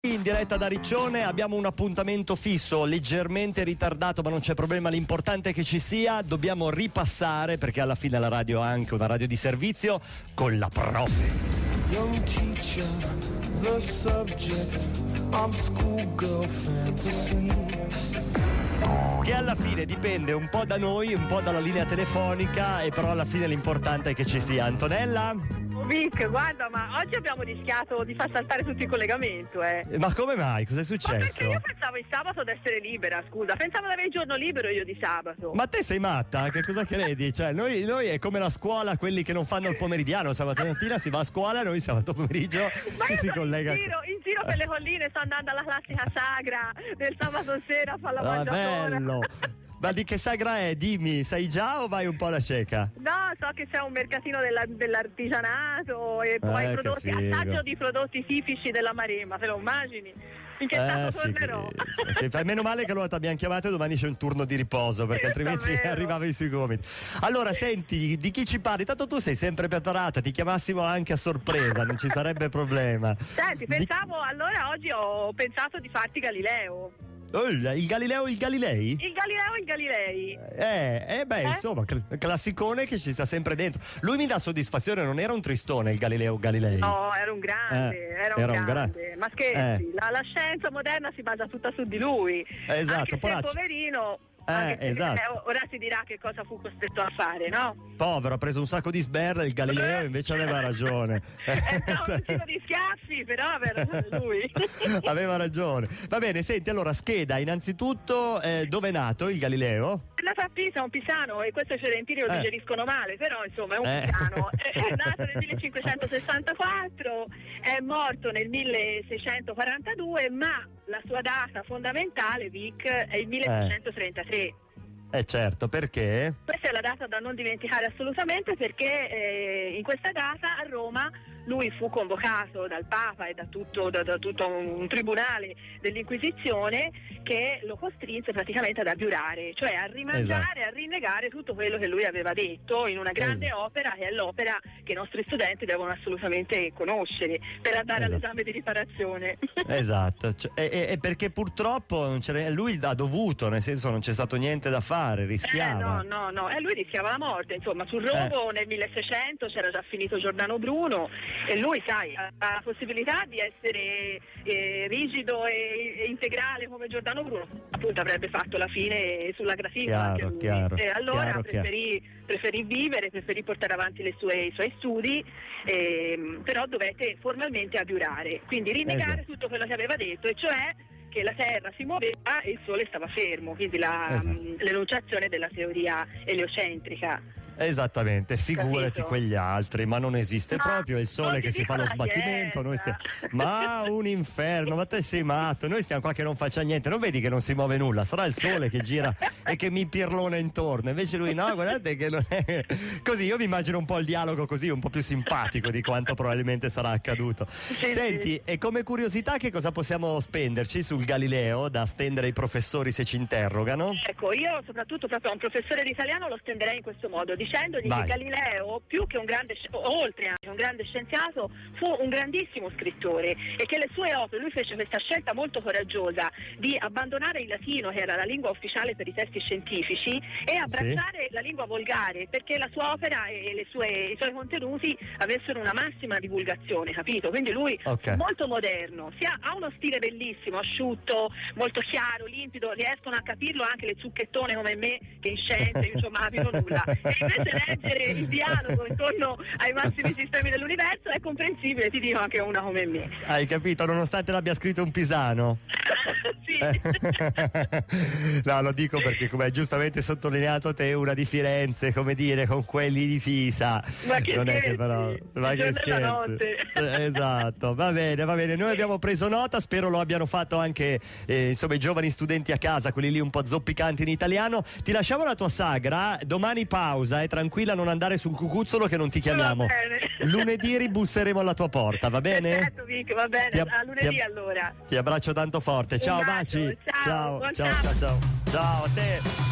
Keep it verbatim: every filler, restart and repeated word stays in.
In diretta da Riccione abbiamo un appuntamento fisso, leggermente ritardato, ma non c'è problema, l'importante è che ci sia. Dobbiamo ripassare, perché alla fine la radio è anche una radio di servizio, con la prof. Young teacher, the subject of schoolgirl fantasy. Che alla fine dipende un po' da noi, un po' dalla linea telefonica, e però alla fine l'importante è che ci sia. Antonella? Vic, guarda, ma oggi abbiamo rischiato di far saltare tutto il collegamento, eh. Ma come mai? Cos'è successo? Ma perché io pensavo il sabato di essere libera, scusa. Pensavo di avere il giorno libero io di sabato. Ma te sei matta? Che cosa credi? Cioè, noi, noi è come la scuola, quelli che non fanno il pomeridiano. Sabato mattina si va a scuola, noi sabato pomeriggio ma ci io si sto collega. In giro, in giro per le colline, sto andando alla classica sagra del sabato sera a fare la Ah, mangiatora. bello! Ma di che sagra è? Dimmi, sai già o vai un po' alla cieca? No, so che c'è un mercatino della, dell'artigianato e poi Eh, prodotti, che figo. assaggio di prodotti tipici della Maremma, te lo immagini? In che stato Eh, tornerò? sì, che- meno male che allora ti abbiamo chiamato e domani c'è un turno di riposo, perché altrimenti Davvero? arrivavi sui gomiti. Allora, senti, di chi ci parli? Tanto tu sei sempre preparata, ti chiamassimo anche a sorpresa, non ci sarebbe problema. Senti, Di- pensavo, allora oggi ho pensato di farti Galileo. Oh, il Galileo il Galilei? Il Galileo e il Galilei. Eh, eh beh, Eh? insomma, cl- classicone che ci sta sempre dentro. Lui mi dà soddisfazione, non era un tristone il Galileo Galilei. No, era un grande, Eh, era un era un grande. gra- Ma scherzi, Eh. la, la scienza moderna si basa tutta su di lui. Esatto, Anche se poraccio. poverino, Eh, anche se- esatto. eh, ora si dirà che cosa fu costretto a fare, no? Povero, ha preso un sacco di sberle, il Galileo invece aveva ragione. È stato un giro di schiaffi, però aveva ragione lui. Aveva ragione. Va bene, senti, allora scheda, innanzitutto eh, dove è nato il Galileo? È nato a Pisa, è un pisano, e questo i fiorentini lo Eh. digeriscono male, però insomma è un Eh. pisano. È è nato nel millecinquecentosessantaquattro, è morto nel milleseicentoquarantadue, ma la sua data fondamentale, Vic, è il milleseicentotrentatré. Eh certo, perché? Questa è la data da non dimenticare assolutamente, perché eh, in questa data a Roma lui fu convocato dal Papa e da tutto, da, da tutto un tribunale dell'Inquisizione che lo costrinse praticamente ad abiurare, cioè a rimangiare, Esatto. a rinnegare tutto quello che lui aveva detto in una grande Esatto. opera, che è l'opera che i nostri studenti devono assolutamente conoscere per andare Esatto. all'esame di riparazione. Esatto, cioè, e, e- e perché purtroppo non c'era- lui ha dovuto, nel senso non c'è stato niente da fare, Eh, rischiava. no, no, no, e lui rischiava la morte, insomma, sul rogo nel milleseicento c'era già finito Giordano Bruno e lui, sai, ha ha la possibilità di essere eh, rigido e, e integrale come Giordano Bruno, appunto avrebbe fatto la fine sulla grafita anche Chiaro, lui. chiaro, E allora chiaro, preferì, preferì vivere, preferì portare avanti le sue- i suoi studi, ehm, però dovette formalmente abiurare, quindi rinnegare Esatto. tutto quello che aveva detto, e cioè che la Terra si muoveva e il Sole stava fermo, quindi la, Esatto. mh, l'enunciazione della teoria eliocentrica. Esattamente, figurati Capito? quegli altri, ma non esiste Ma proprio, è il sole non che ti si fa lo dico la sbattimento, noi Chiesa. stiamo... ma un inferno, ma te sei matto, noi stiamo qua che non faccia niente, non vedi che non si muove nulla, sarà il sole che gira e che mi pirlona intorno, invece lui no, guardate che non è così. Io mi immagino un po' il dialogo così, un po' più simpatico di quanto probabilmente sarà accaduto. Sì, Senti, sì. e come curiosità che cosa possiamo spenderci sul Galileo da stendere ai professori se ci interrogano? Ecco, io soprattutto proprio a un professore di italiano lo stenderei in questo modo, dicendogli Vai. che Galileo, più che un grande, sci- oltre anche un grande scienziato, fu un grandissimo scrittore, e che le sue opere, lui fece questa scelta molto coraggiosa di abbandonare il latino, che era la lingua ufficiale per i testi scientifici, e abbracciare la lingua volgare, perché la sua opera e le sue- i suoi contenuti avessero una massima divulgazione, capito? Quindi lui Ok. fu molto moderno, sia, ha uno stile bellissimo, asciutto, molto chiaro, limpido, riescono a capirlo anche le zucchettone come me, che in scienza io insomma capito nulla, e invece leggere il dialogo intorno ai massimi sistemi dell'universo è comprensibile, ti dico, anche una come me. Hai capito, nonostante l'abbia scritto un pisano? Sì. No, lo dico perché, come hai giustamente sottolineato te, una di Firenze, come dire, con quelli di Pisa. Ma che non è scherzi, che però, ma il che giorno e la scherzi. notte. Eh, Esatto, va bene, va bene. Noi abbiamo preso nota, spero lo abbiano fatto anche eh, insomma i giovani studenti a casa, quelli lì un po' zoppicanti in italiano. Ti lasciamo la tua sagra, domani pausa, e tranquilla, non andare sul cucuzzolo che non ti chiamiamo. Va bene. Lunedì ribusseremo alla tua porta, va bene? Perfetto, Vic, va bene, Ti ab- a lunedì ti ab- allora. Ti abbraccio tanto forte. Ciao, Un bacio, baci. ciao, Ciao, buon ciao, ciao. ciao, ciao. Ciao a te.